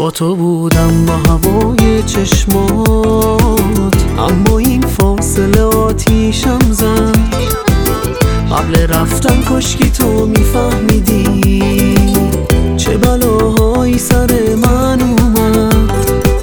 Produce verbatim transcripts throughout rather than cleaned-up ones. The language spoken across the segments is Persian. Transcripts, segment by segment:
با تو بودم با هوای چشمات، اما این فاصله آتیشم زد. قبل رفتن کاشکی تو میفهمیدی چه بلاهایی سر من اومد.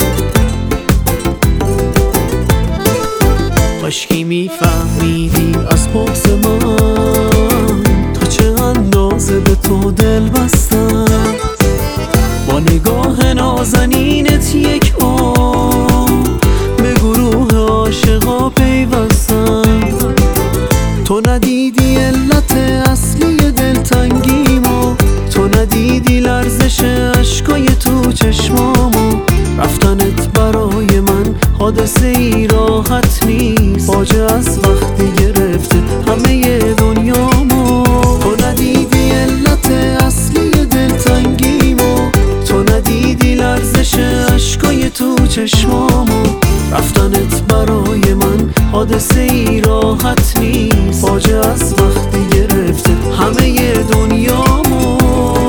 کاشکی میفهمیدی از پاس من تا چه اندازه به تو دل بستم. با نگاه نازنینت یک عمر به گروه عاشقا پیوستم. تو ندیدی علت اصلی دلتنگیمو، تو ندیدی لرزش اشکای تو چشمامو. رفتنت برای من حادثه ای راحت نیست، فاجعه از وقتی گرفته همه دنیامو. تو ندیدی علت اصلی دلتنگیمو، تو ندیدی لرزش اشکای تو چشمامو. رفتنت برای من حادثه ای راحت نیست، فاجعه از وقتی گرفته همه دنیامو.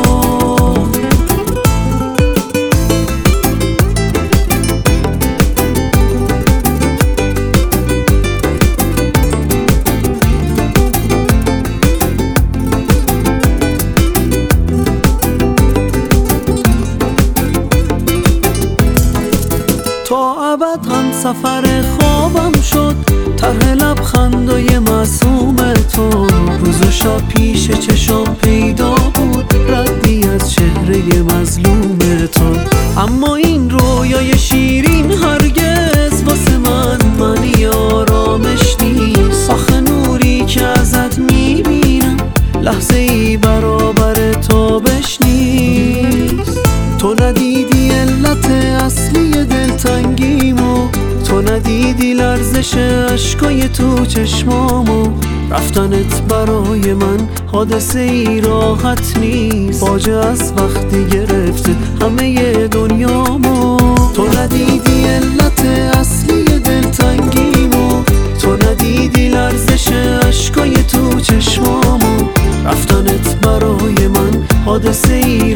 تا ابد هم سفر خوابم شد طرح لبخندای معصوم تو. روز و شب پیش چشام پیدا بود ردی از چهره مظلوم تو. اما این رویای شیرین هرگز واسه من معنی آرامش نیست. آخه نوری که ازت میبینم لحظه ای برابر تابش نیست. تو ندیدی علت اصلی دلتنگیمو، تو ندیدی لرزش اشکای تو چشمامو. رفتنت برای من حادثه ای راحت نیست، فاجعه از وقتی گرفته همه دنیامو. تو ندیدی علت اصلی دلتنگیمو، تو ندیدی لرزش اشکای تو چشمامو. رفتنت برای من حادثه ای